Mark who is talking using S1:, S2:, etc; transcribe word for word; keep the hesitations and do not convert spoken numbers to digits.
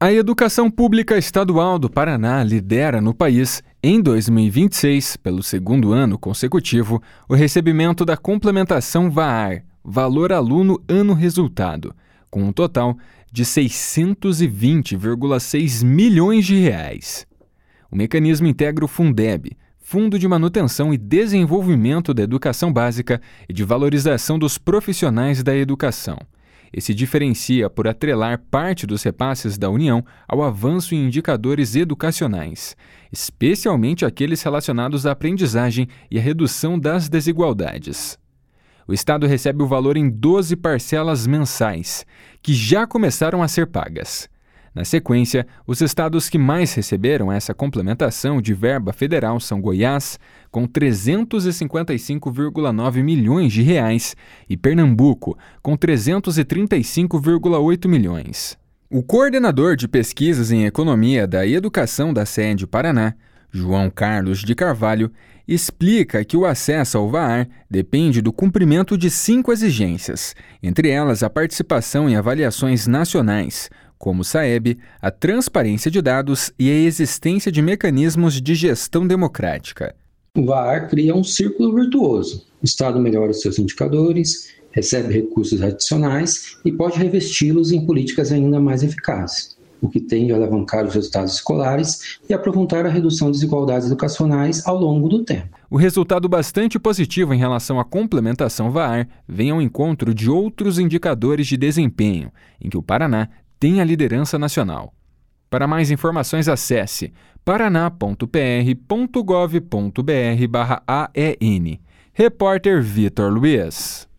S1: A educação pública estadual do Paraná lidera no país, em dois mil e vinte e seis, pelo segundo ano consecutivo, o recebimento da complementação V A R, Valor Aluno Ano Resultado, com um total de seiscentos e vinte vírgula seis milhões de reais. O mecanismo integra o Fundeb, Fundo de Manutenção e Desenvolvimento da Educação Básica e de Valorização dos Profissionais da Educação. E se diferencia por atrelar parte dos repasses da União ao avanço em indicadores educacionais, especialmente aqueles relacionados à aprendizagem e à redução das desigualdades. O Estado recebe o valor em doze parcelas mensais, que já começaram a ser pagas. Na sequência, os estados que mais receberam essa complementação de verba federal são Goiás, com trezentos e cinquenta e cinco vírgula nove milhões de reais, e Pernambuco, com trezentos e trinta e cinco vírgula oito milhões. O coordenador de pesquisas em economia da educação da S E D Paraná, João Carlos de Carvalho, explica que o acesso ao V A R depende do cumprimento de cinco exigências, entre elas a participação em avaliações nacionais, como o SAEB, a transparência de dados e a existência de mecanismos de gestão democrática.
S2: O V A R cria um círculo virtuoso. O Estado melhora os seus indicadores, recebe recursos adicionais e pode revesti-los em políticas ainda mais eficazes, o que tende a alavancar os resultados escolares e aprofundar a redução das desigualdades educacionais ao longo do tempo.
S1: O resultado bastante positivo em relação à complementação V A R vem ao encontro de outros indicadores de desempenho, em que o Paraná tem a liderança nacional. Para mais informações, acesse paraná ponto p r ponto gov ponto b r barra A E N. Repórter Vitor Luiz.